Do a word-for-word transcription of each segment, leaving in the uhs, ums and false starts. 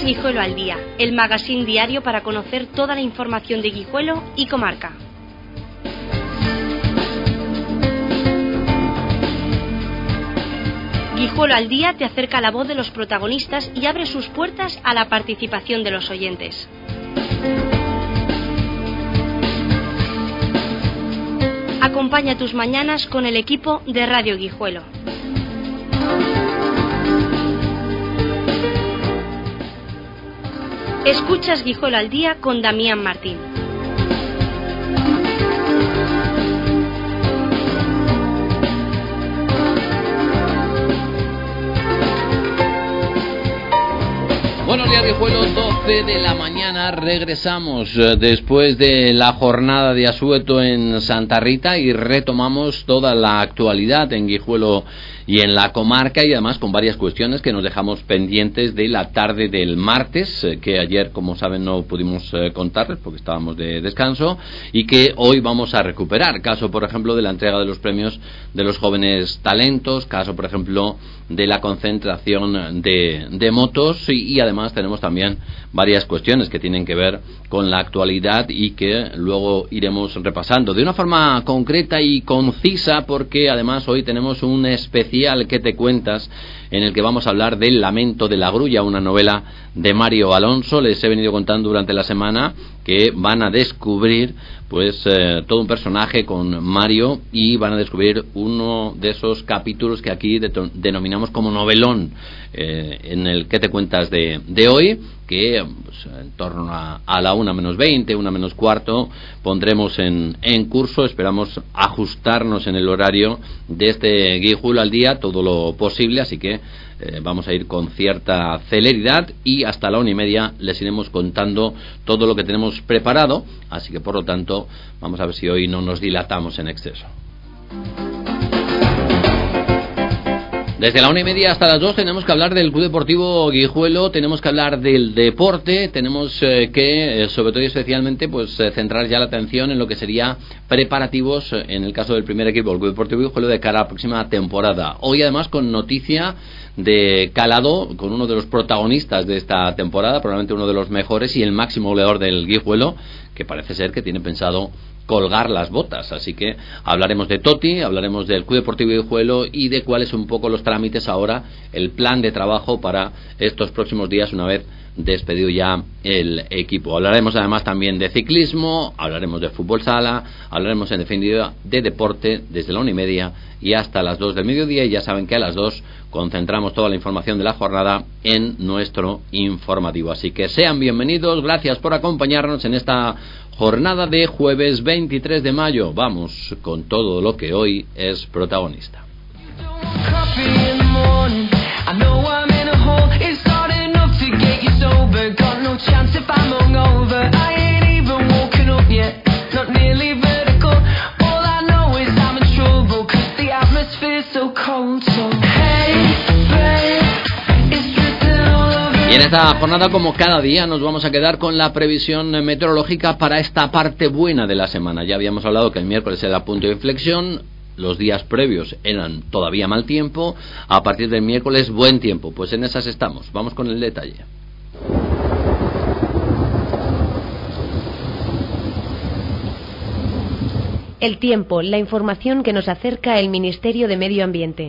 Guijuelo al Día, el magazín diario para conocer toda la información de Guijuelo y comarca. Guijuelo al Día te acerca la voz de los protagonistas y abre sus puertas a la participación de los oyentes. Acompaña tus mañanas con el equipo de Radio Guijuelo. Escuchas Guijuelo al Día con Damián Martín. Buenos días, Guijuelo, doce de la mañana, regresamos eh, después de la jornada de asueto en Santa Rita y retomamos toda la actualidad en Guijuelo y en la comarca, y además con varias cuestiones que nos dejamos pendientes de la tarde del martes, eh, que ayer, como saben, no pudimos eh, contarles porque estábamos de descanso, y que hoy vamos a recuperar. Caso, por ejemplo, de la entrega de los premios de los jóvenes talentos, caso, por ejemplo, de la concentración de, de motos, y, y además tenemos también varias cuestiones que tienen que ver con la actualidad y que luego iremos repasando de una forma concreta y concisa, porque además hoy tenemos un especial que te cuentas en el que vamos a hablar del Lamento de la Grulla, una novela de Mario Alonso. Les he venido contando durante la semana que van a descubrir pues eh, todo un personaje con Mario, y van a descubrir uno de esos capítulos que aquí de, denominamos como novelón, eh, en el que te cuentas de, de hoy, que pues, en torno a, a la una menos veinte, una menos cuarto, pondremos en, en curso. Esperamos ajustarnos en el horario de este Guijuelo al Día todo lo posible, así que Eh, vamos a ir con cierta celeridad y hasta la una y media les iremos contando todo lo que tenemos preparado, así que por lo tanto vamos a ver si hoy no nos dilatamos en exceso. Desde la una y media hasta las dos tenemos que hablar del Club Deportivo Guijuelo, tenemos que hablar del deporte, tenemos eh, que, eh, sobre todo y especialmente, pues eh, centrar ya la atención en lo que sería preparativos, eh, en el caso del primer equipo, el Club Deportivo Guijuelo, de cara a la próxima temporada. Hoy además con noticia de calado, con uno de los protagonistas de esta temporada, probablemente uno de los mejores y el máximo goleador del Guijuelo, que parece ser que tiene pensado colgar las botas, así que hablaremos de Toti, hablaremos del Club Deportivo Guijuelo y de cuáles son un poco los trámites ahora, el plan de trabajo para estos próximos días una vez despedido ya el equipo. Hablaremos además también de ciclismo, hablaremos de fútbol sala, hablaremos en definitiva de deporte desde la una y media y hasta las dos del mediodía, y ya saben que a las dos concentramos toda la información de la jornada en nuestro informativo. Así que sean bienvenidos, gracias por acompañarnos en esta jornada de jueves veintitrés de mayo. Vamos con todo lo que hoy es protagonista. Y en esta jornada, como cada día, nos vamos a quedar con la previsión meteorológica para esta parte buena de la semana. Ya habíamos hablado que el miércoles era punto de inflexión, los días previos eran todavía mal tiempo, a partir del miércoles buen tiempo. Pues en esas estamos. Vamos con el detalle. El tiempo, la información que nos acerca el Ministerio de Medio Ambiente.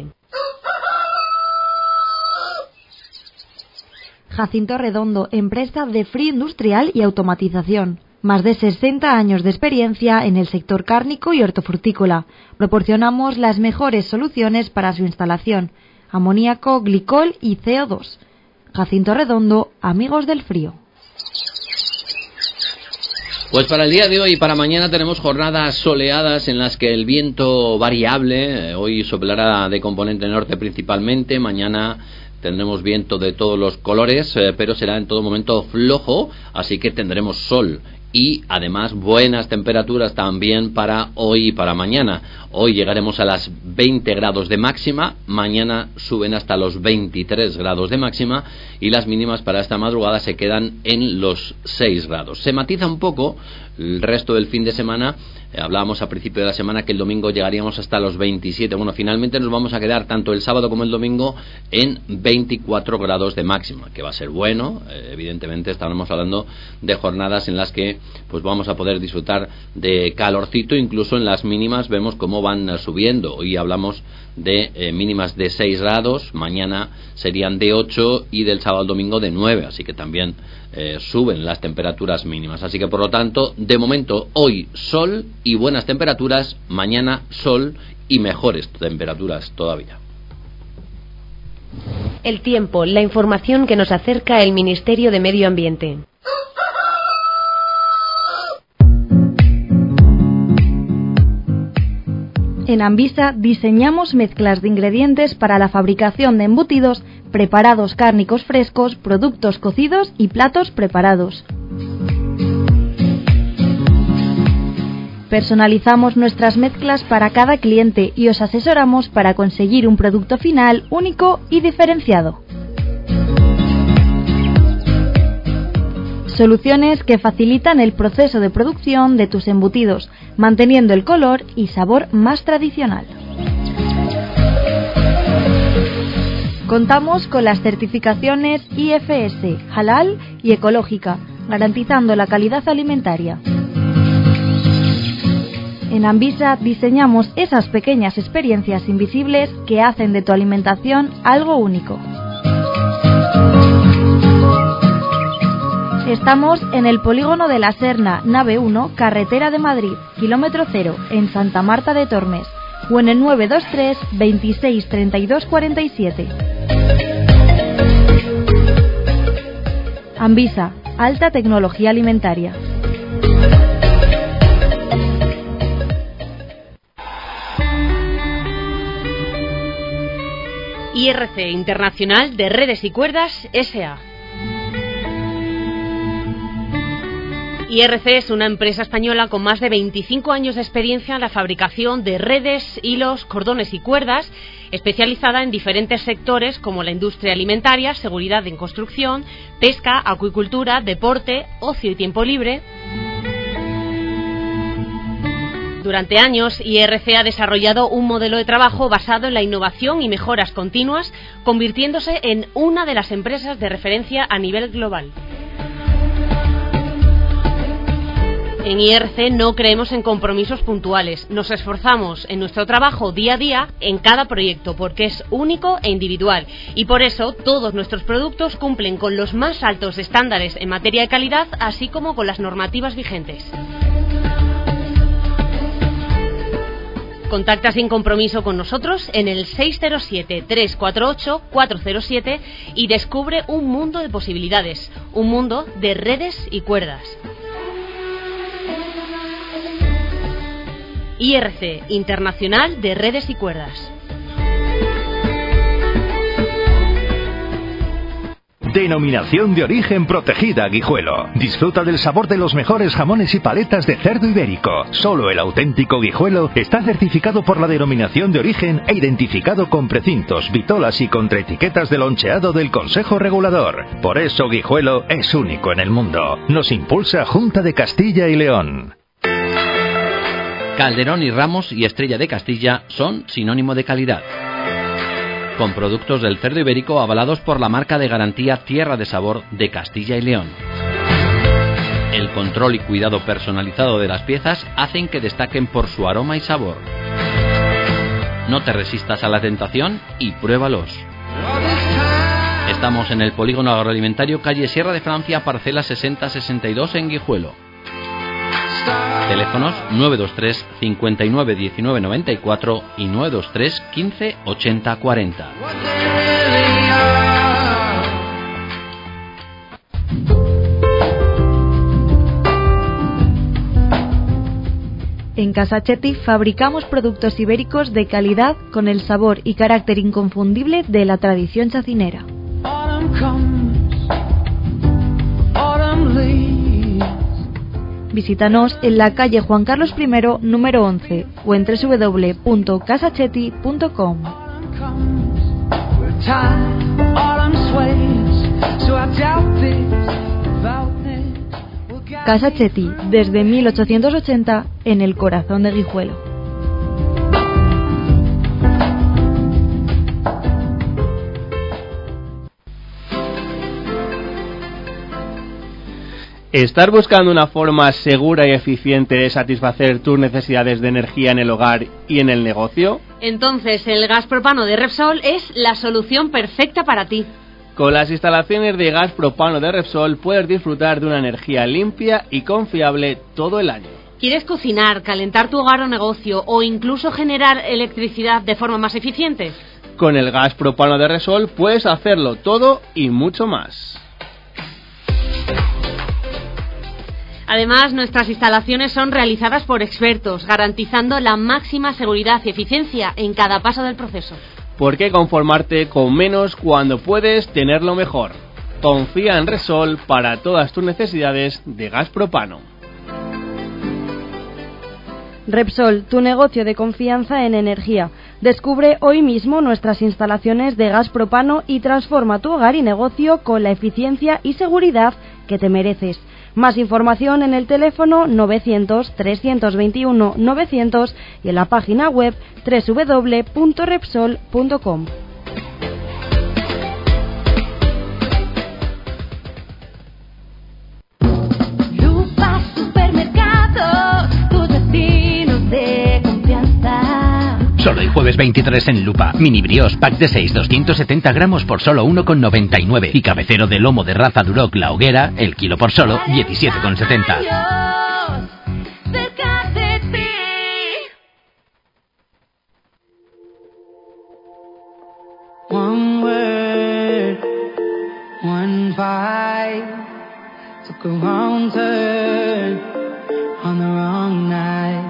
Jacinto Redondo, empresa de frío industrial y automatización. Más de sesenta años de experiencia en el sector cárnico y hortofrutícola. Proporcionamos las mejores soluciones para su instalación: amoníaco, glicol y C O dos. Jacinto Redondo, amigos del frío. Pues para el día de hoy y para mañana tenemos jornadas soleadas en las que el viento variable, hoy soplará de componente norte principalmente, mañana tendremos viento de todos los colores, eh, pero será en todo momento flojo, así que tendremos sol. Y además buenas temperaturas también para hoy y para mañana. Hoy llegaremos a las veinte grados de máxima, mañana suben hasta los veintitrés grados de máxima y las mínimas para esta madrugada se quedan en los seis grados. Se matiza un poco el resto del fin de semana Eh, hablábamos a principio de la semana que el domingo llegaríamos hasta los veintisiete. Bueno, finalmente nos vamos a quedar tanto el sábado como el domingo en veinticuatro grados de máxima, que va a ser bueno. Eh, evidentemente estaremos hablando de jornadas en las que pues vamos a poder disfrutar de calorcito. Incluso en las mínimas vemos cómo van uh, subiendo. Hoy hablamos de eh, mínimas de seis grados, mañana serían de ocho y del sábado al domingo de nueve, así que también eh, suben las temperaturas mínimas. Así que por lo tanto, de momento hoy sol y buenas temperaturas, mañana sol y mejores temperaturas todavía. El tiempo, la información que nos acerca el Ministerio de Medio Ambiente. En Anvisa diseñamos mezclas de ingredientes para la fabricación de embutidos, preparados cárnicos frescos, productos cocidos y platos preparados. Personalizamos nuestras mezclas para cada cliente y os asesoramos para conseguir un producto final único y diferenciado. Soluciones que facilitan el proceso de producción de tus embutidos, manteniendo el color y sabor más tradicional. Contamos con las certificaciones I F S, Halal y Ecológica, garantizando la calidad alimentaria. En Anvisa diseñamos esas pequeñas experiencias invisibles que hacen de tu alimentación algo único. Estamos en el polígono de la Serna, nave uno, carretera de Madrid, kilómetro cero, en Santa Marta de Tormes, o en el nueve dos tres, veintiséis, treinta y dos, cuarenta y siete. Anvisa, alta tecnología alimentaria. I R C Internacional de Redes y Cuerdas S A I R C es una empresa española con más de veinticinco años de experiencia en la fabricación de redes, hilos, cordones y cuerdas, especializada en diferentes sectores como la industria alimentaria, seguridad en construcción, pesca, acuicultura, deporte, ocio y tiempo libre. Durante años, I R C ha desarrollado un modelo de trabajo basado en la innovación y mejoras continuas, convirtiéndose en una de las empresas de referencia a nivel global. En I R C no creemos en compromisos puntuales, nos esforzamos en nuestro trabajo día a día en cada proyecto porque es único e individual y por eso todos nuestros productos cumplen con los más altos estándares en materia de calidad así como con las normativas vigentes. Contacta sin compromiso con nosotros en el seis cero siete, tres cuatro ocho, cuatro cero siete y descubre un mundo de posibilidades, un mundo de redes y cuerdas. I R C Internacional de Redes y Cuerdas. Denominación de origen protegida Guijuelo. Disfruta del sabor de los mejores jamones y paletas de cerdo ibérico. Solo el auténtico Guijuelo está certificado por la denominación de origen e identificado con precintos, vitolas y contraetiquetas de loncheado del Consejo Regulador. Por eso Guijuelo es único en el mundo. Nos impulsa Junta de Castilla y León. Calderón y Ramos y Estrella de Castilla son sinónimo de calidad. Con productos del cerdo ibérico avalados por la marca de garantía Tierra de Sabor de Castilla y León. El control y cuidado personalizado de las piezas hacen que destaquen por su aroma y sabor. No te resistas a la tentación y pruébalos. Estamos en el polígono agroalimentario calle Sierra de Francia, parcela sesenta sesenta y dos en Guijuelo. Teléfonos nueve dos tres, cincuenta y nueve, diecinueve, noventa y cuatro y nueve dos tres, quince, ochenta, cuarenta. En Casa Chetti fabricamos productos ibéricos de calidad con el sabor y carácter inconfundible de la tradición chacinera. Visítanos en la calle Juan Carlos primero, número once, o en doble u doble u doble u punto casa chetti punto com. Casa Chetti, desde mil ochocientos ochenta, en el corazón de Guijuelo. ¿Estás buscando una forma segura y eficiente de satisfacer tus necesidades de energía en el hogar y en el negocio? Entonces el gas propano de Repsol es la solución perfecta para ti. Con las instalaciones de gas propano de Repsol puedes disfrutar de una energía limpia y confiable todo el año. ¿Quieres cocinar, calentar tu hogar o negocio o incluso generar electricidad de forma más eficiente? Con el gas propano de Repsol puedes hacerlo todo y mucho más. Además, nuestras instalaciones son realizadas por expertos, garantizando la máxima seguridad y eficiencia en cada paso del proceso. ¿Por qué conformarte con menos cuando puedes tenerlo mejor? Confía en Repsol para todas tus necesidades de gas propano. Repsol, tu negocio de confianza en energía. Descubre hoy mismo nuestras instalaciones de gas propano y transforma tu hogar y negocio con la eficiencia y seguridad que te mereces. Más información en el teléfono novecientos, trescientos veintiuno, novecientos y en la página web doble u doble u doble u punto repsol punto com. Lupa Supermercados, tus destinos de confianza. Solo el jueves veintitrés en Lupa. Mini brioche, pack de seis, doscientos setenta gramos por solo uno con noventa y nueve. Y cabecero de lomo de raza Duroc La Hoguera, el kilo por solo diecisiete con setenta. Cerca de ti. One word, one bite, took a wrong turn on the wrong night.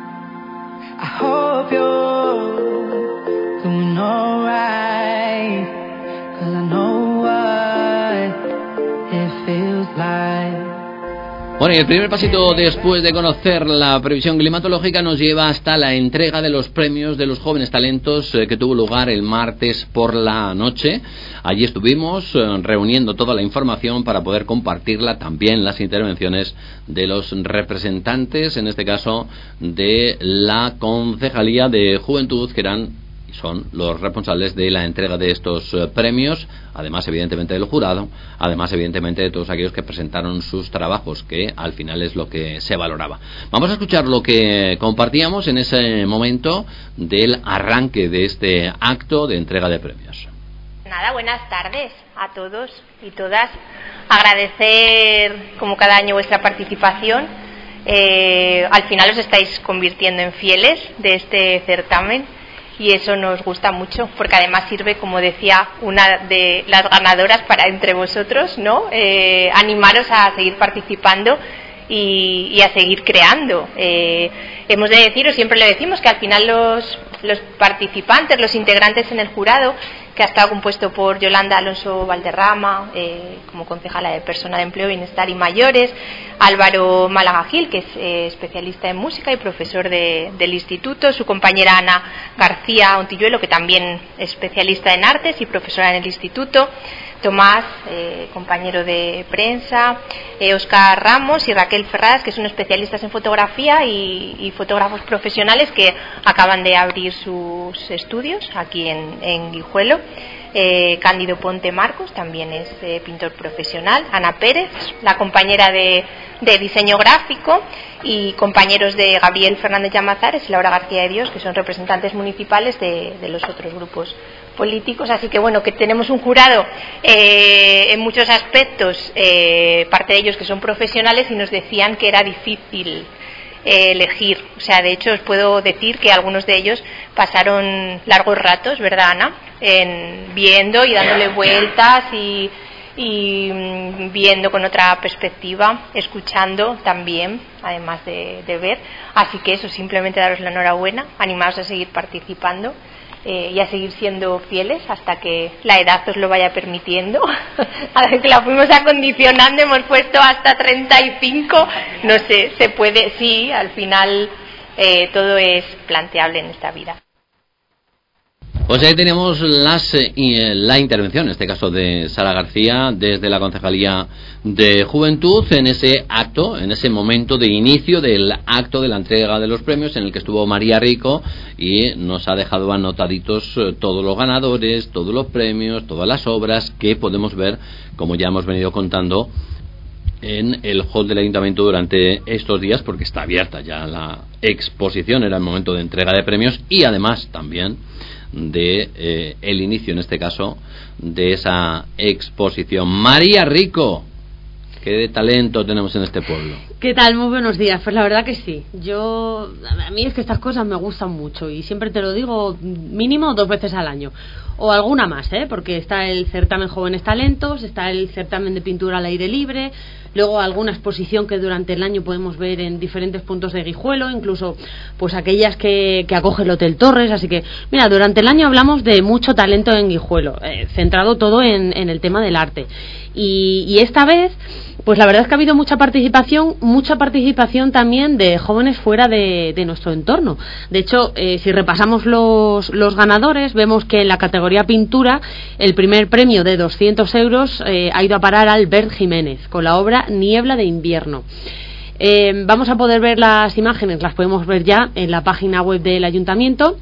I hope you're doing alright, 'cause I know what it feels like. Bueno, y el primer pasito después de conocer la previsión climatológica nos lleva hasta la entrega de los premios de los jóvenes talentos eh, que tuvo lugar el martes por la noche. Allí estuvimos eh, reuniendo toda la información para poder compartirla, también las intervenciones de los representantes, en este caso de la Concejalía de Juventud, que eran son los responsables de la entrega de estos eh, premios, además evidentemente del jurado, además evidentemente de todos aquellos que presentaron sus trabajos, que al final es lo que se valoraba. Vamos a escuchar lo que compartíamos en ese momento del arranque de este acto de entrega de premios. Nada, buenas tardes a todos y todas. Agradecer como cada año vuestra participación. Eh, al final os estáis convirtiendo en fieles de este certamen. Y eso nos gusta mucho, porque además sirve, como decía una de las ganadoras, para entre vosotros, ¿no? Eh, animaros a seguir participando y, y a seguir creando. Eh, hemos de deciros, siempre le decimos, que al final los, los participantes, los integrantes en el jurado, que ha estado compuesto por Yolanda Alonso Valderrama, eh, como concejala de Persona de Empleo, Bienestar y Mayores, Álvaro Málaga Gil, que es eh, especialista en música y profesor de, del instituto, su compañera Ana García Ontilluelo, que también es especialista en artes y profesora en el instituto, Tomás, eh, compañero de prensa, eh, Óscar Ramos y Raquel Ferraz, que son especialistas en fotografía y, y fotógrafos profesionales que acaban de abrir sus estudios aquí en, en Guijuelo. Eh, Cándido Ponte Marcos también es eh, pintor profesional, Ana Pérez, la compañera de, de diseño gráfico, y compañeros de Gabriel Fernández Llamazares y Laura García de Dios, que son representantes municipales de, de los otros grupos políticos. Así que bueno, que tenemos un jurado eh, en muchos aspectos, eh, parte de ellos que son profesionales, y nos decían que era difícil Eh, elegir, o sea, de hecho os puedo decir que algunos de ellos pasaron largos ratos, ¿verdad, Ana?, en viendo y dándole vueltas y, y mm, viendo con otra perspectiva, escuchando también, además de, de ver. Así que eso, simplemente daros la enhorabuena, animaos a seguir participando eh, y a seguir siendo fieles hasta que la edad os lo vaya permitiendo. A ver, que la fuimos acondicionando, hemos puesto hasta treinta y cinco, no sé, se puede, sí, al final eh, todo es planteable en esta vida. Pues ahí teníamos las, eh, la intervención, en este caso de Sara García, desde la Concejalía de Juventud, en ese acto, en ese momento de inicio del acto de la entrega de los premios, en el que estuvo María Rico y nos ha dejado anotaditos eh, todos los ganadores, todos los premios, todas las obras que podemos ver, como ya hemos venido contando, en el hall del Ayuntamiento durante estos días, porque está abierta ya la exposición, era el momento de entrega de premios y además también de eh, el inicio, en este caso, de esa exposición. María Rico, ¿qué de talento tenemos en este pueblo? ¿Qué tal? Muy buenos días. Pues la verdad que sí. Yo, a mí es que estas cosas me gustan mucho y siempre te lo digo mínimo dos veces al año. O alguna más, ¿eh? Porque está el certamen Jóvenes Talentos, está el certamen de pintura al aire libre, luego alguna exposición que durante el año podemos ver en diferentes puntos de Guijuelo, incluso pues aquellas que, que acoge el Hotel Torres. Así que, mira, durante el año hablamos de mucho talento en Guijuelo, eh, centrado todo en, en el tema del arte. Y, y esta vez, pues la verdad es que ha habido mucha participación, mucha participación también de jóvenes fuera de, de nuestro entorno. De hecho, eh, si repasamos los, los ganadores, vemos que en la categoría pintura, el primer premio de doscientos euros eh, ha ido a parar a Albert Jiménez, con la obra Niebla de invierno. Eh, vamos a poder ver las imágenes, las podemos ver ya en la página web del Ayuntamiento,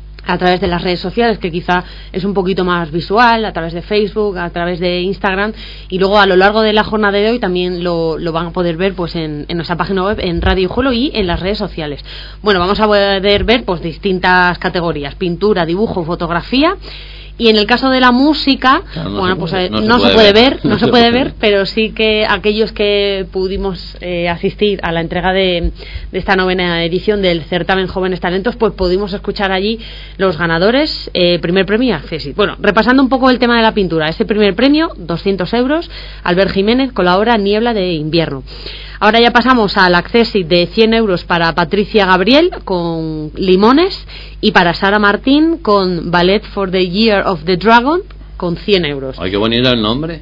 a través de las redes sociales, que quizá es un poquito más visual, a través de Facebook, a través de Instagram, y luego a lo largo de la jornada de hoy también lo, lo van a poder ver pues en, en nuestra página web, en Radio Guijuelo y en las redes sociales. Bueno, vamos a poder ver pues distintas categorías: pintura, dibujo, fotografía. Y en el caso de la música, claro, no bueno, pues puede, no, no se, se puede ver, ver no, no se puede ver, pero sí que aquellos que pudimos eh, asistir a la entrega de, de esta novena edición del certamen Jóvenes Talentos, pues pudimos escuchar allí los ganadores, eh, primer premio y accesit. Bueno, repasando un poco el tema de la pintura, ese primer premio, doscientos euros, Albert Jiménez con la obra Niebla de invierno. Ahora ya pasamos al accesit de cien euros para Patricia Gabriel con Limones, y para Sara Martín con Ballet for the Year of the Dragon con cien euros. Ay, qué bonito el nombre.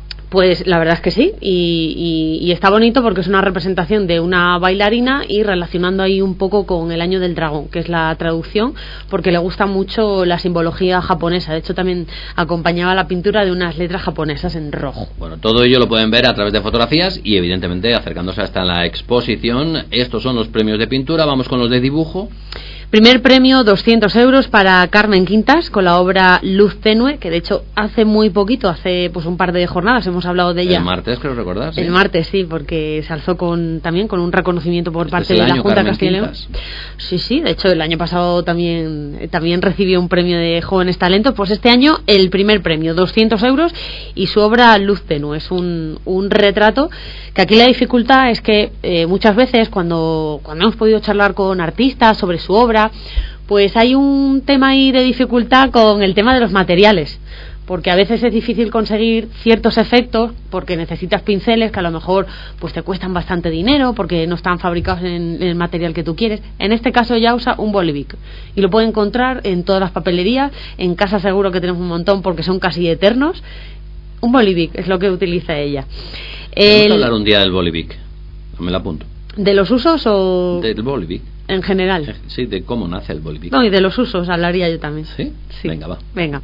Pues la verdad es que sí, y, y, y está bonito porque es una representación de una bailarina y relacionando ahí un poco con el año del dragón, que es la traducción, porque le gusta mucho la simbología japonesa. De hecho, también acompañaba la pintura de unas letras japonesas en rojo. Bueno, todo ello lo pueden ver a través de fotografías y evidentemente acercándose hasta la exposición. Estos son los premios de pintura. Vamos con los de dibujo. Primer premio, doscientos euros para Carmen Quintas con la obra Luz Tenue, que de hecho hace muy poquito, hace pues un par de jornadas hemos hablado de ella. El martes, creo recordar. ¿Sí? El martes, sí, porque se alzó con también con un reconocimiento por parte de la Junta de Castilla y León. Sí, sí, de hecho el año pasado también también recibió un premio de Jóvenes Talentos. Pues este año el primer premio, doscientos euros, y su obra Luz Tenue. Es un, un retrato que aquí la dificultad es que eh, muchas veces cuando, cuando hemos podido charlar con artistas sobre su obra, pues hay un tema ahí de dificultad con el tema de los materiales, porque a veces es difícil conseguir ciertos efectos porque necesitas pinceles que a lo mejor pues te cuestan bastante dinero porque no están fabricados en, en el material que tú quieres. En este caso ella usa un Bolivic y lo puede encontrar en todas las papelerías. En casa seguro que tenemos un montón porque son casi eternos. Un Bolivic es lo que utiliza ella. Vamos a hablar un día del Bolivic, me lo apunto. ¿De los usos o...? Del Bolivic. En general. Sí, de cómo nace el Bolivic. No, y de los usos hablaría yo también. ¿Sí? Sí. Venga, va. Venga.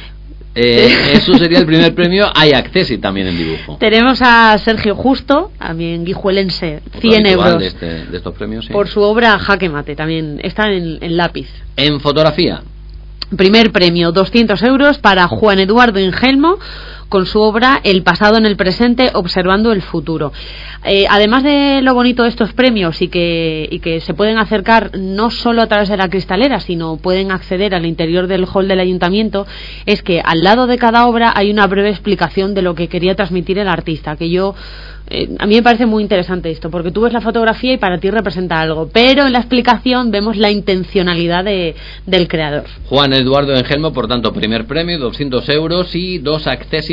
Eh, eso sería el primer premio. Hay accesit también en dibujo. Tenemos a Sergio Justo, también guijuelense, cien euros de, este, de estos premios, sí, por su obra Jaque Mate, también está en, en lápiz. En fotografía, primer premio, doscientos euros para Juan Eduardo Ingelmo con su obra El pasado en el presente, observando el futuro. Eh, además de lo bonito de estos premios y que, y que se pueden acercar no solo a través de la cristalera, sino pueden acceder al interior del hall del ayuntamiento, es que al lado de cada obra hay una breve explicación de lo que quería transmitir el artista, que yo... Eh, a mí me parece muy interesante esto, porque tú ves la fotografía y para ti representa algo, pero en la explicación vemos la intencionalidad de, del creador. Juan Eduardo Engelmo, por tanto, primer premio, doscientos euros y dos accesit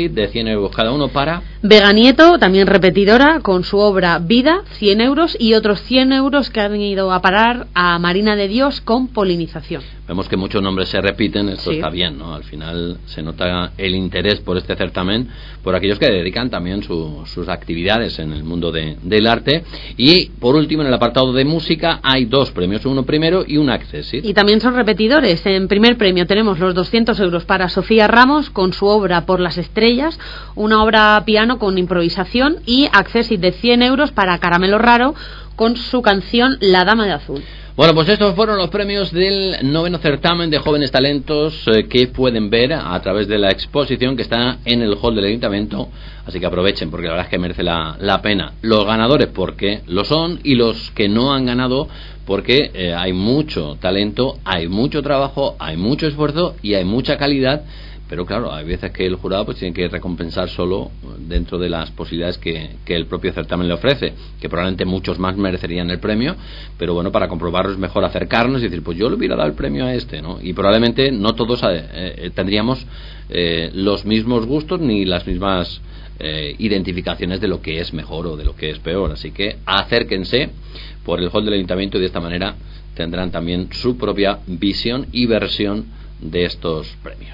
accessit de cien euros cada uno para... Vega Nieto, también repetidora, con su obra Vida, cien euros, y otros cien euros que han ido a parar a Marina de Dios con polinización. Vemos que muchos nombres se repiten, esto sí. está bien, ¿no? Al final se nota el interés por este certamen por aquellos que dedican también su, sus actividades en el mundo de, del arte. Y por último, en el apartado de música hay dos premios, uno primero y un accessit. Y también son repetidores. En primer premio tenemos los doscientos euros para Sofía Ramos con su obra Por las estrellas, una obra piano con improvisación, y accessit de cien euros para Caramelo Raro con su canción La Dama de Azul. Bueno, pues estos fueron los premios del noveno certamen de jóvenes talentos eh, que pueden ver a través de la exposición que está en el hall del Ayuntamiento, así que aprovechen porque la verdad es que merece la, la pena. Los ganadores porque lo son, y los que no han ganado porque eh, hay mucho talento, hay mucho trabajo, hay mucho esfuerzo y hay mucha calidad. Pero claro, hay veces que el jurado pues tiene que recompensar solo dentro de las posibilidades que, que el propio certamen le ofrece, que probablemente muchos más merecerían el premio, pero bueno, para comprobarlo es mejor acercarnos y decir, pues yo le hubiera dado el premio a este, ¿no? Y probablemente no todos eh, eh, tendríamos eh, los mismos gustos ni las mismas eh, identificaciones de lo que es mejor o de lo que es peor, así que acérquense por el hall del Ayuntamiento y de esta manera tendrán también su propia visión y versión de estos premios.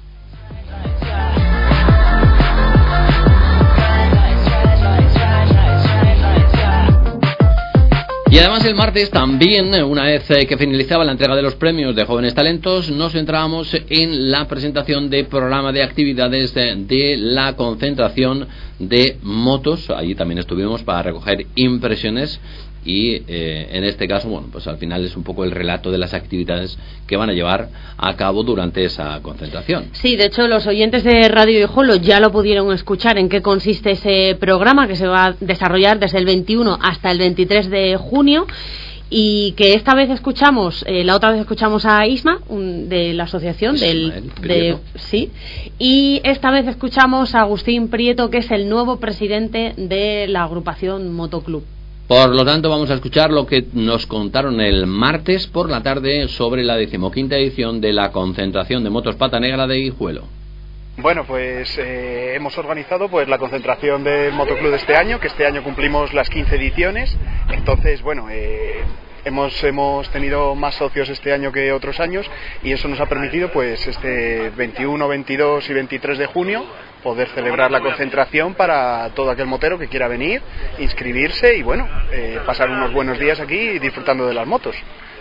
Y además el martes también, una vez que finalizaba la entrega de los premios de jóvenes talentos, nos centrábamos en la presentación de programa de actividades de, de la concentración de motos. Allí también estuvimos para recoger impresiones y eh, en este caso, bueno, pues al final es un poco el relato de las actividades que van a llevar a cabo durante esa concentración. Sí, de hecho los oyentes de Radio Guijuelo ya lo pudieron escuchar en qué consiste ese programa que se va a desarrollar desde el veintiuno hasta el veintitrés de junio. Y que esta vez escuchamos, eh, la otra vez escuchamos a Isma, un, de la asociación del, de, sí, y esta vez escuchamos a Agustín Prieto, que es el nuevo presidente de la agrupación Motoclub. Por lo tanto, vamos a escuchar lo que nos contaron el martes por la tarde sobre la decimoquinta edición de la concentración de motos Pata Negra de Guijuelo. Bueno, pues eh, hemos organizado pues la concentración del Motoclub de este año, que este año cumplimos las quince ediciones. Entonces, bueno, eh, hemos hemos tenido más socios este año que otros años, y eso nos ha permitido pues este veintiuno, veintidós y veintitrés de junio poder celebrar la concentración para todo aquel motero que quiera venir, inscribirse y bueno, eh, pasar unos buenos días aquí disfrutando de las motos.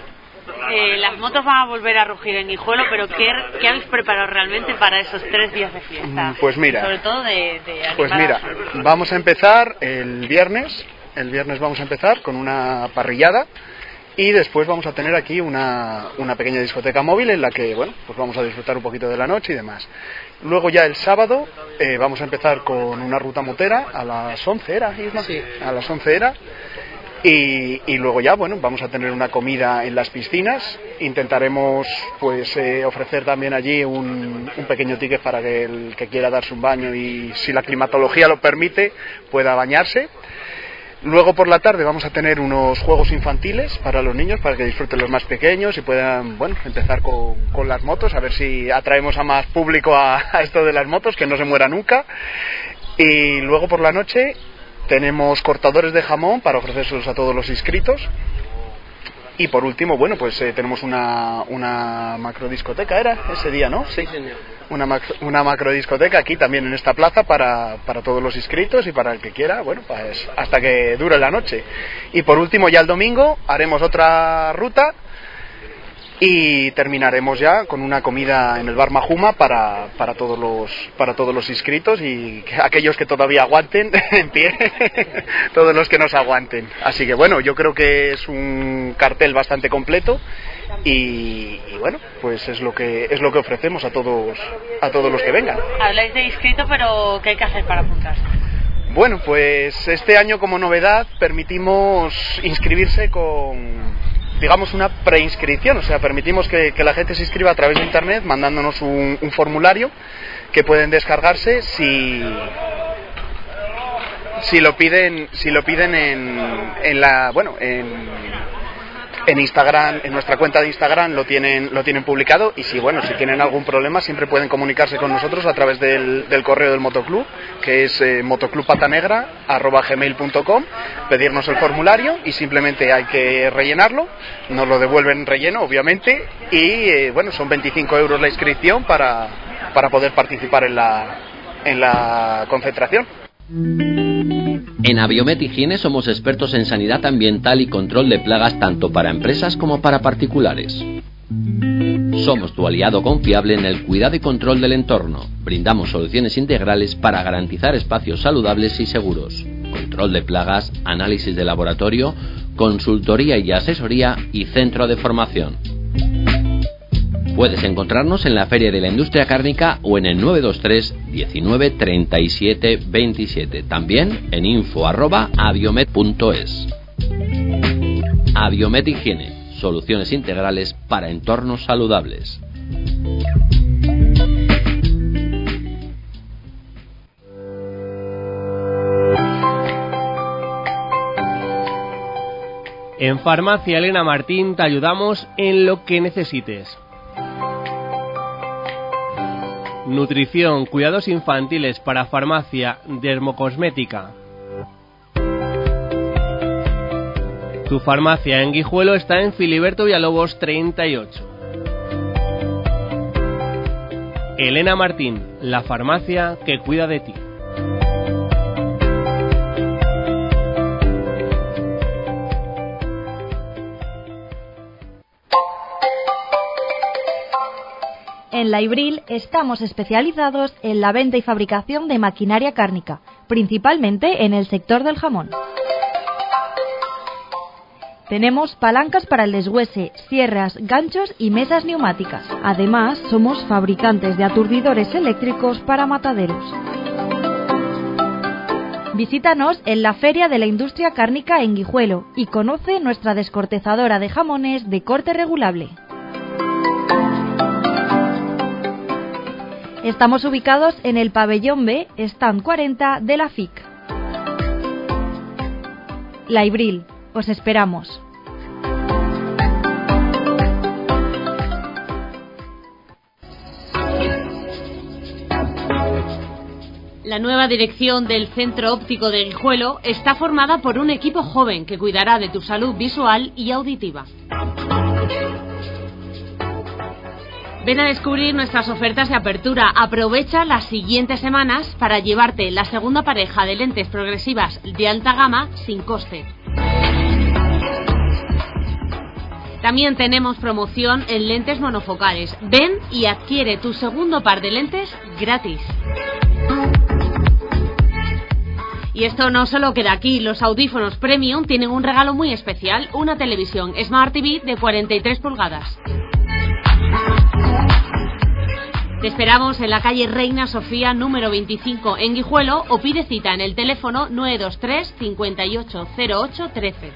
Eh, las motos van a volver a rugir en Guijuelo, pero ¿qué, ¿qué habéis preparado realmente para esos tres días de fiesta? Pues mira, sobre todo de, de pues mira, vamos a empezar el viernes, el viernes vamos a empezar con una parrillada. Y después vamos a tener aquí una, una pequeña discoteca móvil en la que, bueno, pues vamos a disfrutar un poquito de la noche y demás. Luego ya el sábado eh, vamos a empezar con una ruta motera a las once, ¿era, Isma? Sí. A las once era. Y, y luego ya, bueno, vamos a tener una comida en las piscinas. Intentaremos, pues, eh, ofrecer también allí un, un pequeño ticket para que el que quiera darse un baño y, si la climatología lo permite, pueda bañarse. Luego por la tarde vamos a tener unos juegos infantiles para los niños, para que disfruten los más pequeños y puedan, bueno, empezar con, con las motos, a ver si atraemos a más público a, a esto de las motos, que no se muera nunca. Y luego por la noche tenemos cortadores de jamón para ofrecérselos a todos los inscritos. Y por último, bueno, pues eh, tenemos una, una macrodiscoteca, ¿era ese día, no? Sí, señor. Una, macro, una macrodiscoteca aquí también en esta plaza para, para todos los inscritos y para el que quiera, bueno, pues hasta que dure la noche. Y por último, ya el domingo haremos otra ruta y terminaremos ya con una comida en el bar Majuma para, para todos los para todos los inscritos y que, aquellos que todavía aguanten en pie, todos los que nos aguanten. Así que bueno, yo creo que es un cartel bastante completo y, y bueno, pues es lo que es lo que ofrecemos a todos a todos los que vengan. Habláis de inscrito, pero ¿qué hay que hacer para apuntarse? Bueno, pues este año como novedad permitimos inscribirse con, digamos, una preinscripción, o sea, permitimos que, que la gente se inscriba a través de internet mandándonos un, un formulario que pueden descargarse si si lo piden si lo piden en, en la bueno en en Instagram, en nuestra cuenta de Instagram lo tienen lo tienen publicado, y si bueno, si tienen algún problema siempre pueden comunicarse con nosotros a través del, del correo del motoclub, que es eh, motoclubpatanegra arroba gmail punto com, pedirnos el formulario y simplemente hay que rellenarlo, nos lo devuelven relleno obviamente, y eh, bueno, son veinticinco euros la inscripción para, para poder participar en la, en la concentración. En Abiomed Higiene somos expertos en sanidad ambiental y control de plagas tanto para empresas como para particulares. Somos tu aliado confiable en el cuidado y control del entorno. Brindamos soluciones integrales para garantizar espacios saludables y seguros. Control de plagas, análisis de laboratorio, consultoría y asesoría y centro de formación. Puedes encontrarnos en la Feria de la Industria Cárnica o en el nueve dos tres diecinueve treinta y siete veintisiete. También en info arroba abiomed punto es. Abiomed Higiene, soluciones integrales para entornos saludables. En Farmacia Elena Martín te ayudamos en lo que necesites. Nutrición, cuidados infantiles para farmacia, dermocosmética. Tu farmacia en Guijuelo está en Filiberto Villalobos treinta y ocho. Elena Martín, la farmacia que cuida de ti. En La Ibril estamos especializados en la venta y fabricación de maquinaria cárnica, principalmente en el sector del jamón. Tenemos palancas para el deshuese, sierras, ganchos y mesas neumáticas. Además, somos fabricantes de aturdidores eléctricos para mataderos. Visítanos en la Feria de la Industria Cárnica en Guijuelo y conoce nuestra descortezadora de jamones de corte regulable. Estamos ubicados en el pabellón B, stand cuarenta de la F I C. La Ibril, os esperamos. La nueva dirección del Centro Óptico de Guijuelo está formada por un equipo joven que cuidará de tu salud visual y auditiva. Ven a descubrir nuestras ofertas de apertura. Aprovecha las siguientes semanas para llevarte la segunda pareja de lentes progresivas de alta gama sin coste. También tenemos promoción en lentes monofocales. Ven y adquiere tu segundo par de lentes gratis. Y esto no solo queda aquí. Los audífonos Premium tienen un regalo muy especial, una televisión Smart T V de cuarenta y tres pulgadas. Te esperamos en la calle Reina Sofía número veinticinco en Guijuelo o pide cita en el teléfono nueve dos tres cincuenta y ocho cero ocho trece.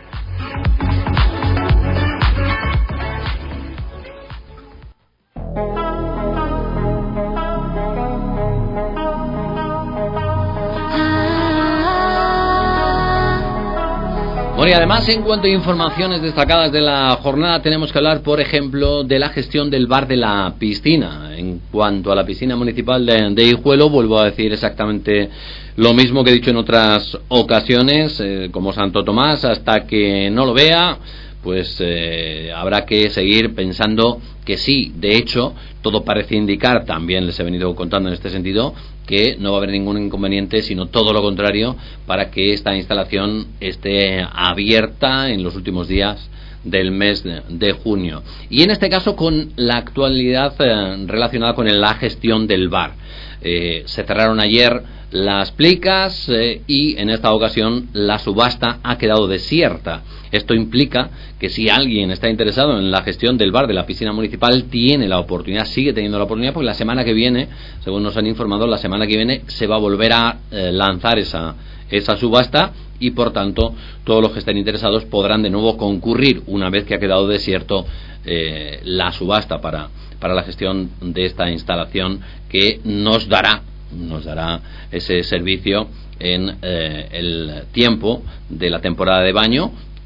Bueno, y además, en cuanto a informaciones destacadas de la jornada, tenemos que hablar, por ejemplo, de la gestión del bar de la piscina. En cuanto a la piscina municipal de, de Guijuelo, vuelvo a decir exactamente lo mismo que he dicho en otras ocasiones, eh, como Santo Tomás, hasta que no lo vea, pues eh, habrá que seguir pensando que sí. De hecho, todo parece indicar, también les he venido contando en este sentido, que no va a haber ningún inconveniente, sino todo lo contrario, para que esta instalación esté abierta en los últimos días del mes de, de junio. Y en este caso con la actualidad eh, relacionada con la gestión del bar. Eh, se cerraron ayer las plicas eh, y en esta ocasión la subasta ha quedado desierta. Esto implica que si alguien está interesado en la gestión del bar de la piscina municipal, tiene la oportunidad, sigue teniendo la oportunidad, porque la semana que viene, según nos han informado, la semana que viene se va a volver a eh, lanzar esa, esa subasta, y por tanto todos los que estén interesados podrán de nuevo concurrir una vez que ha quedado desierto eh, la subasta para, para la gestión de esta instalación, que nos dará nos dará ese servicio en eh, el tiempo de la temporada de baño,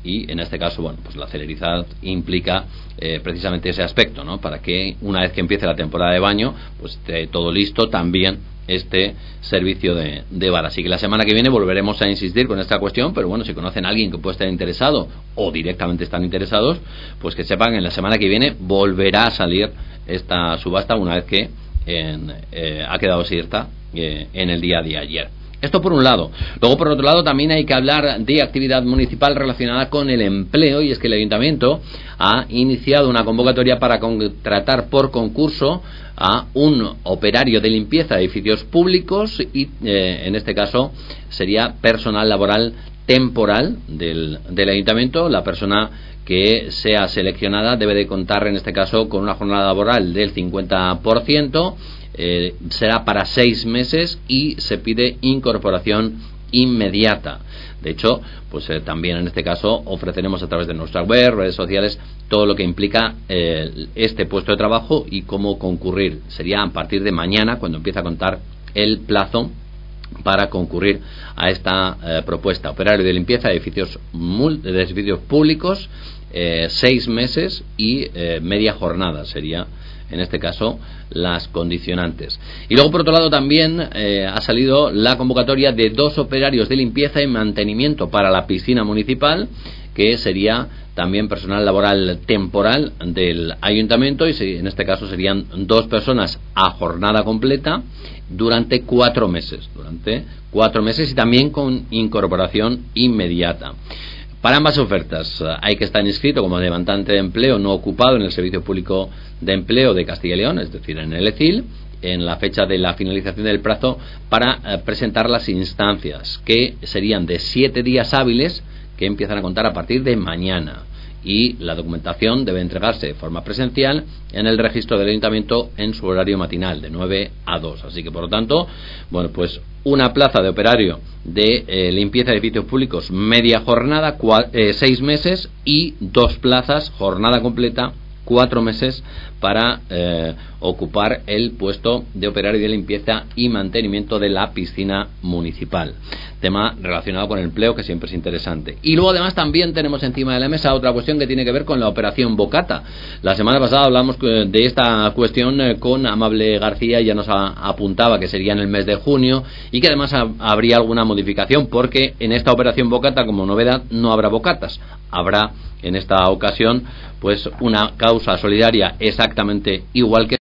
y en este caso, bueno, pues la celeridad implica eh, precisamente ese aspecto, ¿no? Para que una vez que empiece la temporada de baño, pues esté todo listo también este servicio de, de bar. Así que la semana que viene volveremos a insistir con esta cuestión, pero bueno, si conocen a alguien que puede estar interesado o directamente están interesados, pues que sepan que en la semana que viene volverá a salir esta subasta una vez que en, eh, ha quedado cierta eh, en el día de ayer. Esto por un lado. Luego, por otro lado, también hay que hablar de actividad municipal relacionada con el empleo, y es que el Ayuntamiento ha iniciado una convocatoria para contratar por concurso a un operario de limpieza de edificios públicos y, eh, en este caso, sería personal laboral temporal del, del Ayuntamiento. La persona que sea seleccionada debe de contar, en este caso, con una jornada laboral del cincuenta por ciento. Eh, será para seis meses y se pide incorporación inmediata. De hecho, pues eh, también en este caso ofreceremos a través de nuestra web, redes sociales, todo lo que implica eh, este puesto de trabajo y cómo concurrir. Sería a partir de mañana cuando empieza a contar el plazo para concurrir a esta eh, propuesta. Operario de limpieza de edificios, de edificios públicos, eh, seis meses y eh, media jornada sería, en este caso, las condicionantes. Y luego, por otro lado, también eh, ha salido la convocatoria de dos operarios de limpieza y mantenimiento para la piscina municipal, que sería también personal laboral temporal del Ayuntamiento, y en este caso serían dos personas a jornada completa durante cuatro meses, durante cuatro meses y también con incorporación inmediata. Para ambas ofertas hay que estar inscrito como demandante de empleo no ocupado en el Servicio Público de Empleo de Castilla y León, es decir, en el E C I L, en la fecha de la finalización del plazo para eh, presentar las instancias, que serían de siete días hábiles que empiezan a contar a partir de mañana. Y la documentación debe entregarse de forma presencial en el registro del Ayuntamiento en su horario matinal, de nueve a dos. Así que, por lo tanto, bueno, pues una plaza de operario de eh, limpieza de edificios públicos media jornada, cua, eh, seis meses, y dos plazas jornada completa, cuatro meses, para eh, ocupar el puesto de operario de limpieza y mantenimiento de la piscina municipal. Tema relacionado con el empleo, que siempre es interesante. Y luego, además, también tenemos encima de la mesa otra cuestión que tiene que ver con la operación Bocata. La semana pasada hablamos de esta cuestión con Amable García, y ya nos apuntaba que sería en el mes de junio y que además habría alguna modificación, porque en esta operación Bocata, como novedad, no habrá bocatas. Habrá en esta ocasión pues una causa solidaria exactamente igual que